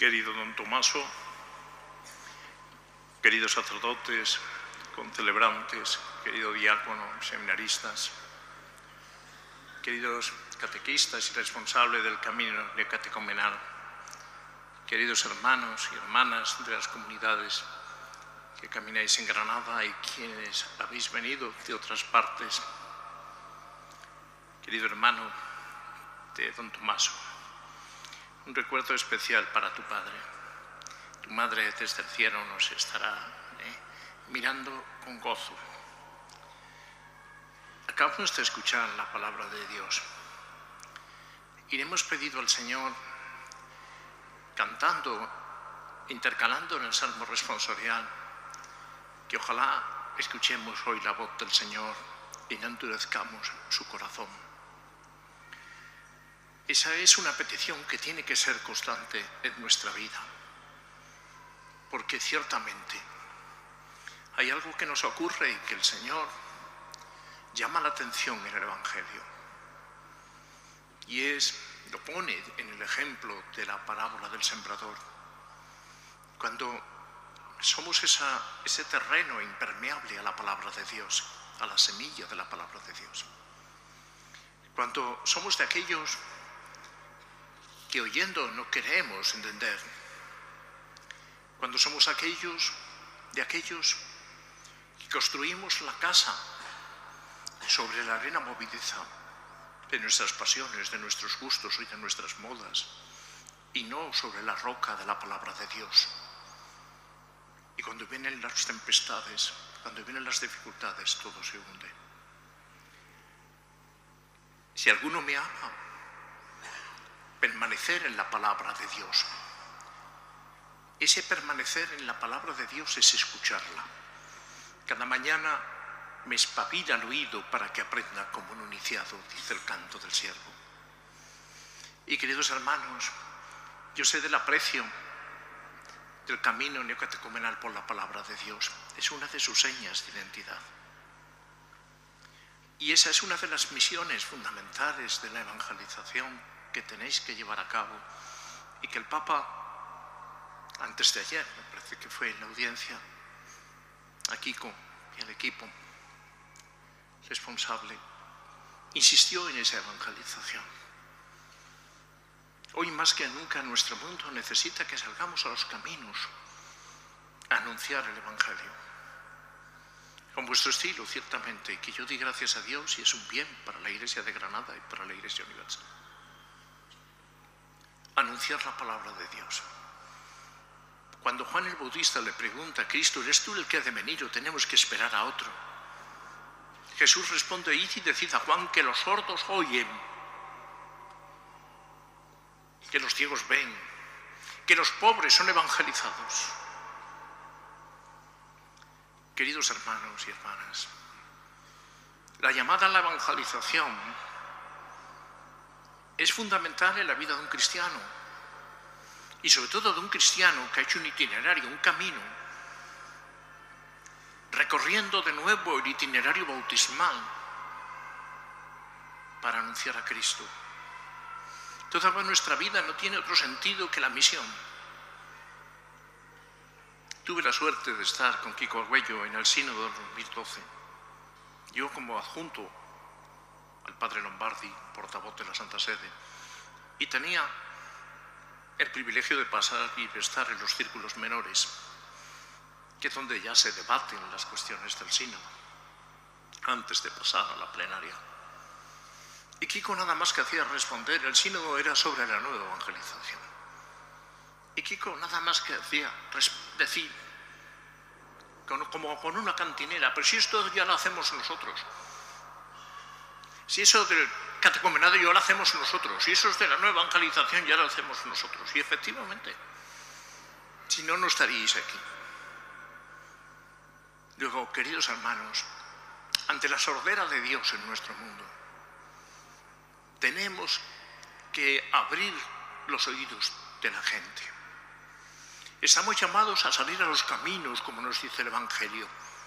Querido don Tomaso, queridos sacerdotes, concelebrantes, querido diácono, seminaristas, queridos catequistas y responsables del camino neocatecumenal, queridos hermanos y hermanas de las comunidades que camináis en Granada y quienes habéis venido de otras partes, querido hermano de don Tomaso, un recuerdo especial para tu padre. Tu madre desde el cielo nos estará mirando con gozo. Acabamos de escuchar la palabra de Dios y le hemos pedido al Señor, cantando, intercalando en el Salmo responsorial, que ojalá escuchemos hoy la voz del Señor y no endurezcamos su corazón. Esa es una petición que tiene que ser constante en nuestra vida, porque ciertamente hay algo que nos ocurre y que el Señor llama la atención en el Evangelio, y lo pone en el ejemplo de la parábola del sembrador. Cuando somos ese terreno impermeable a la palabra de Dios, a la semilla de la palabra de Dios, cuando somos de aquellos que oyendo no queremos entender, cuando somos de aquellos que construimos la casa sobre la arena movediza de nuestras pasiones, de nuestros gustos y de nuestras modas, y no sobre la roca de la palabra de Dios. Y cuando vienen las tempestades, cuando vienen las dificultades, todo se hunde. Si alguno me ama, permanecer en la palabra de Dios. Ese permanecer en la palabra de Dios es escucharla. Cada mañana me espabila el oído para que aprenda como un iniciado, dice el canto del siervo. Y queridos hermanos, yo sé del aprecio del camino neocatecumenal por la palabra de Dios. Es una de sus señas de identidad. Y esa es una de las misiones fundamentales de la evangelización que tenéis que llevar a cabo, y que el Papa, antes de ayer, me parece que fue en la audiencia, aquí con el equipo responsable, insistió en esa evangelización. Hoy más que nunca nuestro mundo necesita que salgamos a los caminos a anunciar el Evangelio. Con vuestro estilo, ciertamente, y que yo di gracias a Dios, y es un bien para la Iglesia de Granada y para la Iglesia Universal. Anunciar la palabra de Dios. Cuando Juan el Bautista le pregunta a Cristo, ¿eres tú el que ha de venir o tenemos que esperar a otro? Jesús responde, id y decid a Juan que los sordos oyen, que los ciegos ven, que los pobres son evangelizados. Queridos hermanos y hermanas, la llamada a la evangelización es fundamental en la vida de un cristiano, y sobre todo de un cristiano que ha hecho un itinerario, un camino, recorriendo de nuevo el itinerario bautismal para anunciar a Cristo. Toda nuestra vida no tiene otro sentido que la misión. Tuve la suerte de estar con Kiko Argüello en el Sínodo del 2012, yo como adjunto al padre Lombardi, portavoz de la Santa Sede, y tenía el privilegio de pasar y estar en los círculos menores, que es donde ya se debaten las cuestiones del sínodo, antes de pasar a la plenaria. Y Kiko nada más que hacía responder, el sínodo era sobre la nueva evangelización. Y Kiko nada más que hacía decir, como con una cantinera, pero si esto ya lo hacemos nosotros. Si eso del catecumenado ya lo hacemos nosotros, si eso es de la nueva evangelización ya lo hacemos nosotros. Y efectivamente, si no, no estaríais aquí. Luego, queridos hermanos, ante la sordera de Dios en nuestro mundo, tenemos que abrir los oídos de la gente. Estamos llamados a salir a los caminos, como nos dice el Evangelio,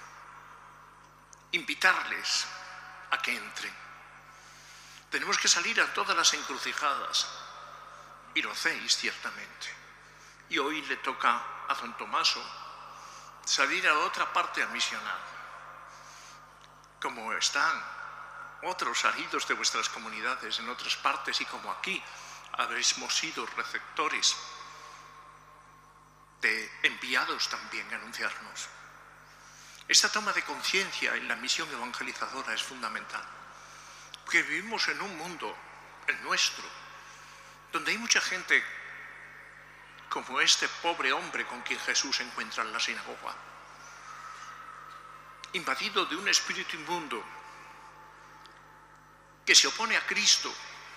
invitarles a que entren. Tenemos que salir a todas las encrucijadas, y lo hacéis ciertamente. Y hoy le toca a don Tomaso salir a la otra parte a misionar. Como están otros salidos de vuestras comunidades en otras partes y como aquí habéis sido receptores de enviados también a anunciarnos. Esta toma de conciencia en la misión evangelizadora es fundamental, porque vivimos en un mundo, el nuestro, donde hay mucha gente como este pobre hombre con quien Jesús se encuentra en la sinagoga, invadido de un espíritu inmundo que se opone a Cristo.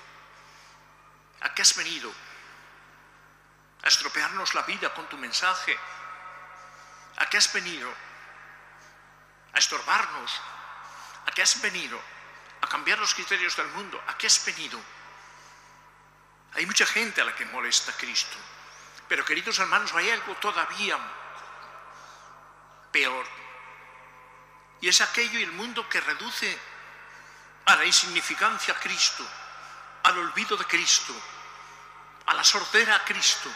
¿A qué has venido? ¿A estropearnos la vida con tu mensaje? ¿A qué has venido? ¿A estorbarnos? ¿A qué has venido? ¿A cambiar los criterios del mundo? ¿A qué has venido? Hay mucha gente a la que molesta Cristo. Pero, queridos hermanos, hay algo todavía peor. Y es aquello y el mundo que reduce a la insignificancia a Cristo, al olvido de Cristo, a la sordera a Cristo.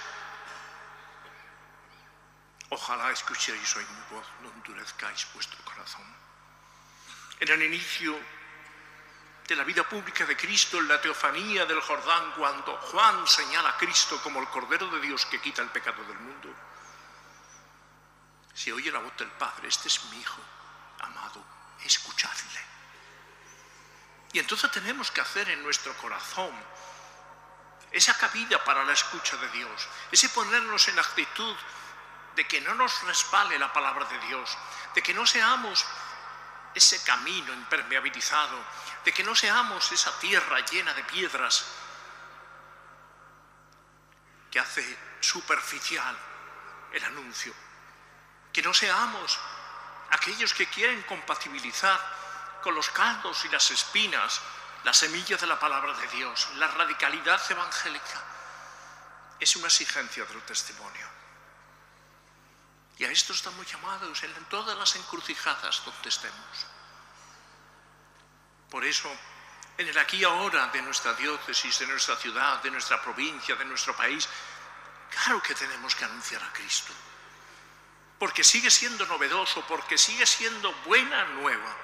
Ojalá escuchéis hoy mi voz, no endurezcáis vuestro corazón. En el inicio de la vida pública de Cristo, en la teofanía del Jordán, cuando Juan señala a Cristo como el Cordero de Dios que quita el pecado del mundo, se oye la voz del Padre: este es mi Hijo amado, escuchadle. Y entonces tenemos que hacer en nuestro corazón esa cabida para la escucha de Dios, ese ponernos en la actitud de que no nos resbale la palabra de Dios, de que no seamos ese camino impermeabilizado, de que no seamos esa tierra llena de piedras que hace superficial el anuncio, que no seamos aquellos que quieren compatibilizar con los caldos y las espinas la semilla de la palabra de Dios. La radicalidad evangélica es una exigencia del testimonio. Y a esto estamos llamados en todas las encrucijadas donde estemos. Por eso, en el aquí y ahora de nuestra diócesis, de nuestra ciudad, de nuestra provincia, de nuestro país, claro que tenemos que anunciar a Cristo. Porque sigue siendo novedoso, porque sigue siendo buena nueva.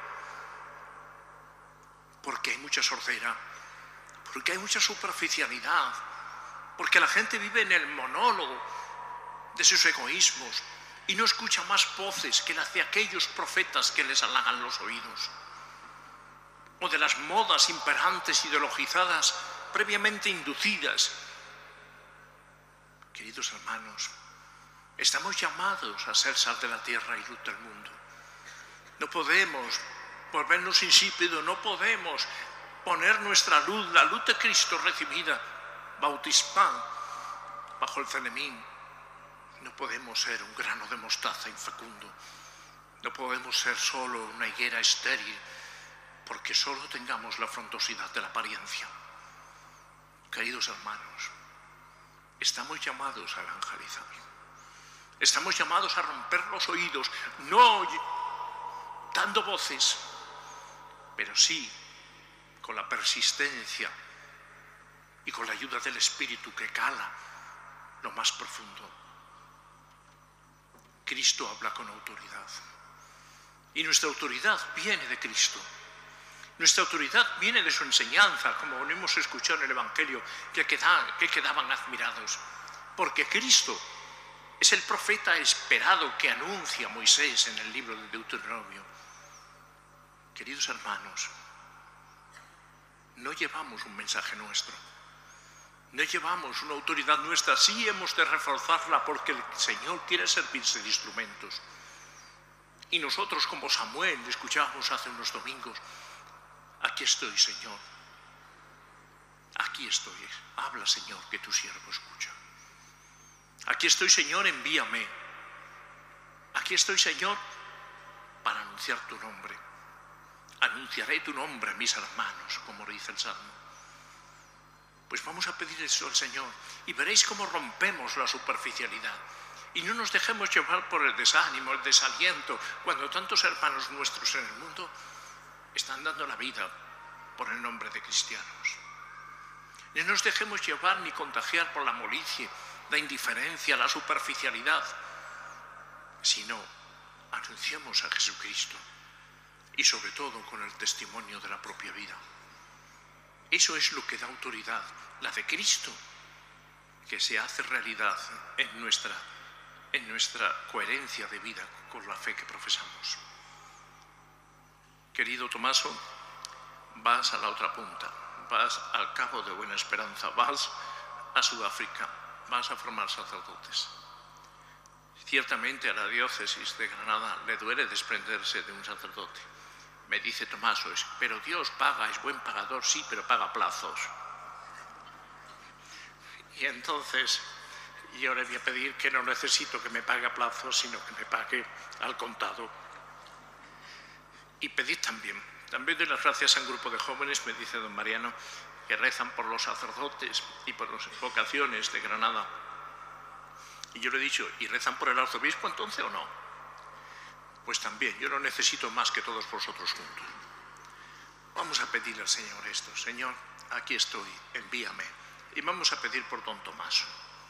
Porque hay mucha sordera, porque hay mucha superficialidad, porque la gente vive en el monólogo de sus egoísmos y no escucha más voces que las de aquellos profetas que les halagan los oídos, o de las modas imperantes ideologizadas previamente inducidas. Queridos hermanos, estamos llamados a ser sal de la tierra y luz del mundo. No podemos volvernos insípidos, no podemos poner nuestra luz, la luz de Cristo recibida, bautismal, bajo el cenemín. No podemos ser un grano de mostaza infecundo, no podemos ser solo una higuera estéril, porque solo tengamos la frondosidad de la apariencia. Queridos hermanos, estamos llamados a evangelizar, estamos llamados a romper los oídos, no dando voces, pero sí con la persistencia y con la ayuda del Espíritu que cala lo más profundo. Cristo habla con autoridad y nuestra autoridad viene de Cristo. Nuestra autoridad viene de su enseñanza, como hemos escuchado en el Evangelio, que quedaban admirados, porque Cristo es el profeta esperado que anuncia a Moisés en el libro de Deuteronomio. Queridos hermanos, no llevamos un mensaje nuestro, no llevamos una autoridad nuestra, sí hemos de reforzarla porque el Señor quiere servirse de instrumentos. Y nosotros, como Samuel, escuchábamos hace unos domingos: aquí estoy, Señor, aquí estoy, habla, Señor, que tu siervo escucha. Aquí estoy, Señor, envíame. Aquí estoy, Señor, para anunciar tu nombre. Anunciaré tu nombre a mis hermanos, como dice el Salmo. Pues vamos a pedir eso al Señor y veréis cómo rompemos la superficialidad. Y no nos dejemos llevar por el desánimo, el desaliento, cuando tantos hermanos nuestros en el mundo están dando la vida por el nombre de cristianos. No nos dejemos llevar ni contagiar por la molicie la indiferencia, la superficialidad, sino anunciamos a Jesucristo y sobre todo con el testimonio de la propia vida. Eso es lo que da autoridad, la de Cristo, que se hace realidad en nuestra coherencia de vida con la fe que profesamos. Querido Tomaso, vas a la otra punta, vas al Cabo de Buena Esperanza, vas a Sudáfrica, vas a formar sacerdotes. Ciertamente a la diócesis de Granada le duele desprenderse de un sacerdote. Me dice Tomaso, pero Dios paga, es buen pagador, sí, pero paga a plazos. Y entonces yo le voy a pedir que no necesito que me pague a plazos, sino que me pague al contado. Y pedid también doy las gracias a un grupo de jóvenes, me dice don Mariano, que rezan por los sacerdotes y por las vocaciones de Granada. Y yo le he dicho, ¿y rezan por el arzobispo entonces o no? Pues también, yo no necesito más que todos vosotros juntos. Vamos a pedirle al Señor esto. Señor, aquí estoy, envíame. Y vamos a pedir por don Tomaso,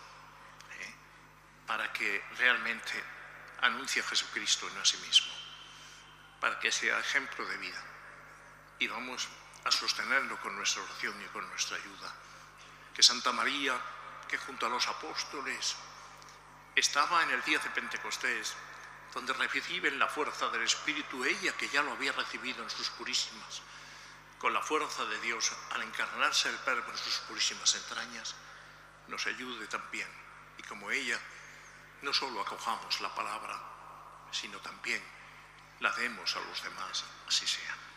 para que realmente anuncie a Jesucristo y no a sí mismo, para que sea ejemplo de vida. Y vamos a sostenerlo con nuestra oración y con nuestra ayuda. Que Santa María, que junto a los apóstoles estaba en el día de Pentecostés, donde reciben la fuerza del Espíritu, ella que ya lo había recibido en sus purísimas, con la fuerza de Dios al encarnarse el Verbo en sus purísimas entrañas, nos ayude también. Y como ella, no solo acojamos la palabra, sino también la demos a los demás, así sea.